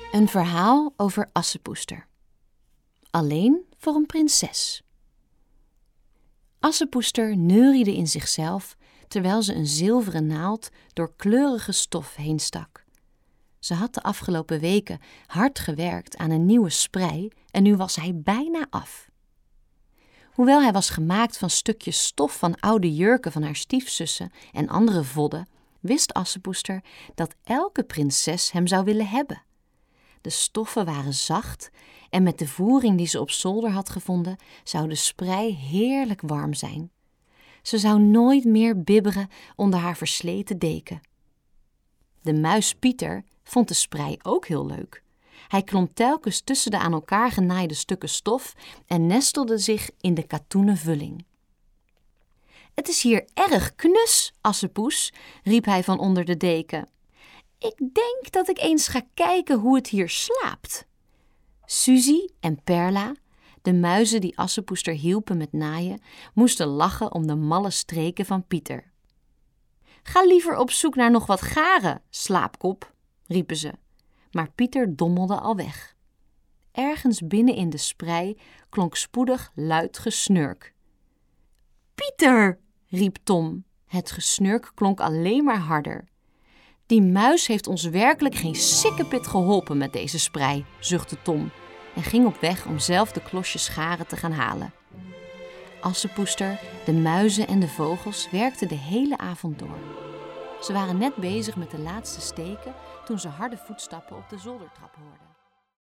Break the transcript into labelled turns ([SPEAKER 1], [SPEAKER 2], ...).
[SPEAKER 1] Een verhaal over Assepoester. Alleen voor een prinses. Assepoester neuriede in zichzelf terwijl ze een zilveren naald door kleurige stof heen stak. Ze had de afgelopen weken hard gewerkt aan een nieuwe sprei en nu was hij bijna af. Hoewel hij was gemaakt van stukjes stof van oude jurken van haar stiefzussen en andere vodden, wist Assepoester dat elke prinses hem zou willen hebben. De stoffen waren zacht en met de voering die ze op zolder had gevonden, zou de sprei heerlijk warm zijn. Ze zou nooit meer bibberen onder haar versleten deken. De muis Pieter vond de sprei ook heel leuk. Hij klom telkens tussen de aan elkaar genaaide stukken stof en nestelde zich in de katoenen vulling. "Het is hier erg knus, Assepoes," riep hij van onder de deken. "Ik denk dat ik eens ga kijken hoe het hier slaapt." Suzie en Perla, de muizen die Assepoester hielpen met naaien, moesten lachen om de malle streken van Pieter. "Ga liever op zoek naar nog wat garen, slaapkop," riepen ze. Maar Pieter dommelde al weg. Ergens binnen in de sprei klonk spoedig luid gesnurk. "Pieter!" riep Tom. Het gesnurk klonk alleen maar harder. "Die muis heeft ons werkelijk geen sikkepit geholpen met deze sprei," zuchtte Tom en ging op weg om zelf de klosjes garen te gaan halen. Assepoester, de muizen en de vogels werkten de hele avond door. Ze waren net bezig met de laatste steken toen ze harde voetstappen op de zoldertrap hoorden.